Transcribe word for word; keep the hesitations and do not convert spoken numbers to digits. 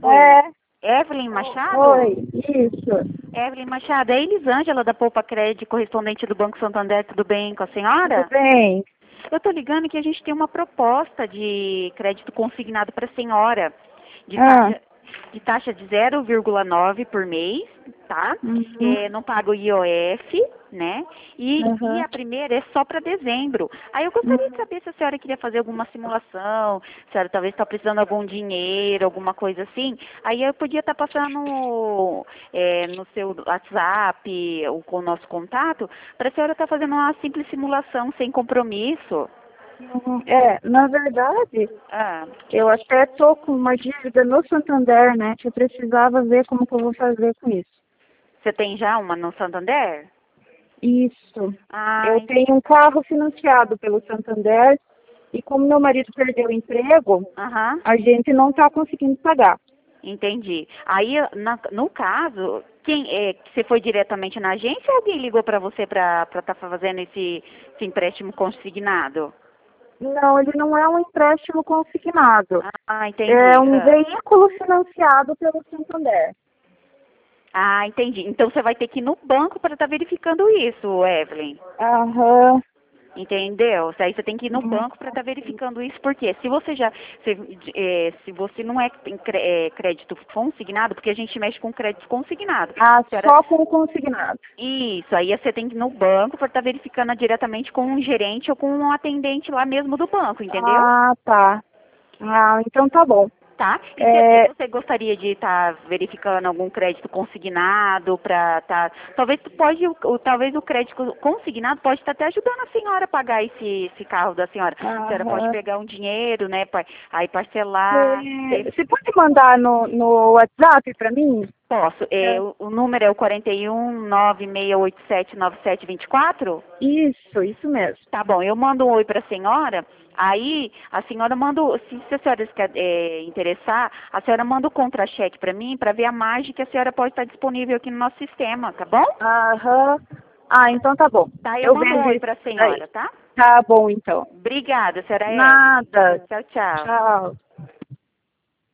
Oi, É, Evelyn Machado? oi, isso. Evelyn Machado, é a Elisângela da Poupa Crédito, correspondente do Banco Santander, tudo bem com a Tudo senhora? bem? Eu estou ligando que a gente tem uma proposta de crédito consignado para a senhora, de Ah, taxa, de taxa de zero vírgula nove por mês, tá? uhum, É, não paga o I O F, né? E, e aham, a primeira é só para dezembro. Aí eu gostaria de uhum. saber se a senhora queria fazer alguma simulação, se a senhora talvez está precisando de algum dinheiro, alguma coisa assim. Aí eu podia estar passando é, no seu WhatsApp ou com o nosso contato, para a senhora estar fazendo uma simples simulação sem compromisso. Uhum. É, na verdade, Ah, eu até tô com uma dívida no Santander, né? Que eu precisava ver como que eu vou fazer com isso. você tem já uma no Santander? Isso. Ah, Eu tenho um carro financiado pelo Santander e como meu marido perdeu o emprego, aham, a gente não está conseguindo pagar. entendi. Aí, na- no caso, quem é, você foi diretamente na agência ou alguém ligou para você para estar fazendo esse, esse empréstimo consignado? Não, ele não é um empréstimo consignado. Ah, É entendi. um Ah, veículo financiado pelo Santander. Ah, entendi. Então você vai ter que ir no banco para estar verificando isso, Evelyn. Aham. Entendeu? Aí você tem que ir no Hum, banco para estar verificando isso, porque se você já, se, eh, se você não é tem cre- eh, crédito consignado, porque a gente mexe com crédito consignado. Ah, Senhora, só com o consignado. isso, aí você tem que ir no banco para estar verificando diretamente com um gerente ou com um atendente lá mesmo do banco, entendeu? Ah, tá. Ah, então tá bom. Tá? E você, É, você gostaria de estar verificando algum crédito consignado para tá, talvez tu pode, o, o- talvez o crédito consignado pode estar até ajudando a senhora a pagar esse, esse carro da senhora. A senhora pode aham. pegar um dinheiro, né, pa- aí parcelar. É, ter- você pode mandar no, no WhatsApp para mim? Posso. É, É. o, o número é o quarenta e um, nove seis oito sete, nove sete dois quatro? Isso, isso mesmo. Tá bom, eu mando um oi para a senhora, aí a senhora manda, o- se, se a senhora quer é, interessar, a senhora manda o contra-cheque para mim, para ver a margem que a senhora pode estar disponível aqui no nosso sistema, tá bom? Aham. Ah, então tá bom. Tá, eu Eu mando um vejo oi isso para a daí. senhora, tá? Tá bom, então. Obrigada, senhora Evelyn. Nada. Tchau, tchau. Tchau.